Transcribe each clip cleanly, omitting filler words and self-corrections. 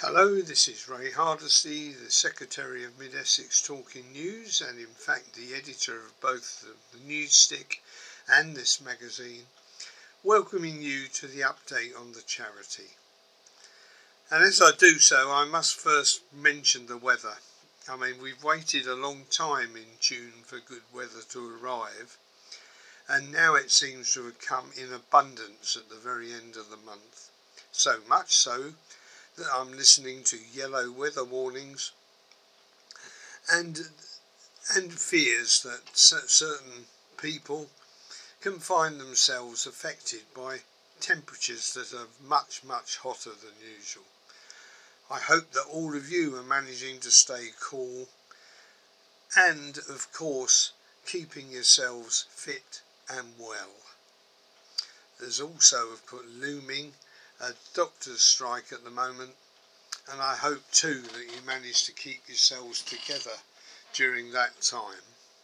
Hello, this is Ray Hardesty, the Secretary of Mid-Essex Talking News, and in fact the editor of both the Newsstick and this magazine, welcoming you to the update on the charity. And as I do so, I must first mention the weather. I mean, we've waited a long time in June for good weather to arrive, and now it seems to have come in abundance at the very end of the month. So much so that I'm listening to yellow weather warnings and fears that certain people can find themselves affected by temperatures that are much hotter than usual. I hope that all of you are managing to stay cool and, of course, keeping yourselves fit and well. There's also, of course, looming a doctor's strike at the moment, and I hope too that you manage to keep yourselves together during that time.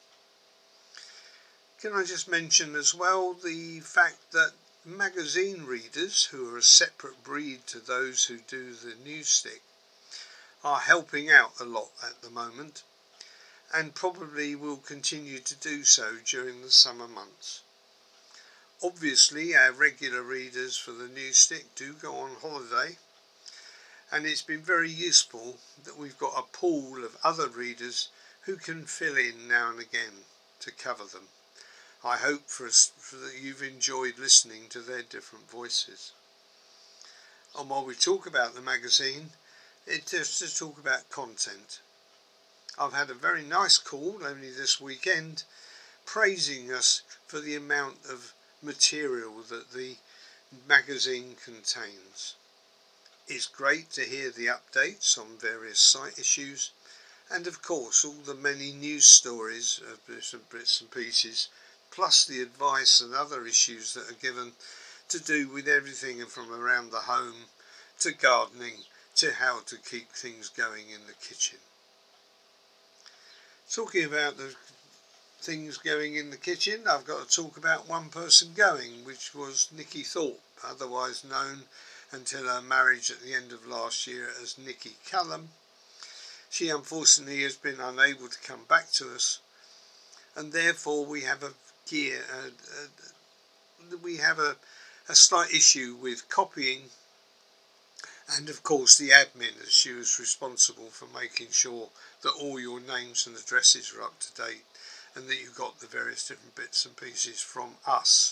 Can I just mention as well the fact that magazine readers, who are a separate breed to those who do the Newsstick, are helping out a lot at the moment, and probably will continue to do so during the summer months. Obviously, our regular readers for the Newsstick do go on holiday, and it's been very useful that we've got a pool of other readers who can fill in now and again to cover them. I hope that you've enjoyed listening to their different voices. And while we talk about the magazine, it's just to talk about content. I've had a very nice call only this weekend praising us for the amount of material that the magazine contains. It's great to hear the updates on various site issues, and of course all the many news stories of bits and pieces, plus the advice and other issues that are given to do with everything from around the home to gardening to how to keep things going in the kitchen. Talking about the things going in the kitchen, I've got to talk about one person going, which was Nikki Thorpe, otherwise known until her marriage at the end of last year as Nikki Callum. She unfortunately has been unable to come back to us, and therefore we have a slight issue with copying and of course the admin, as she was responsible for making sure that all your names and addresses are up to date and that you got the various different bits and pieces from us.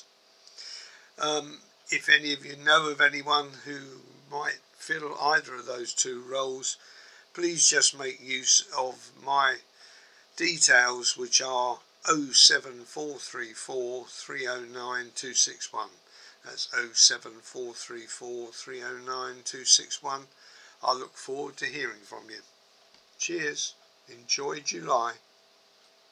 If any of you know of anyone who might fill either of those two roles, please just make use of my details, which are 07434 309 261. That's 07434 309 261. I look forward to hearing from you. Cheers. Enjoy July.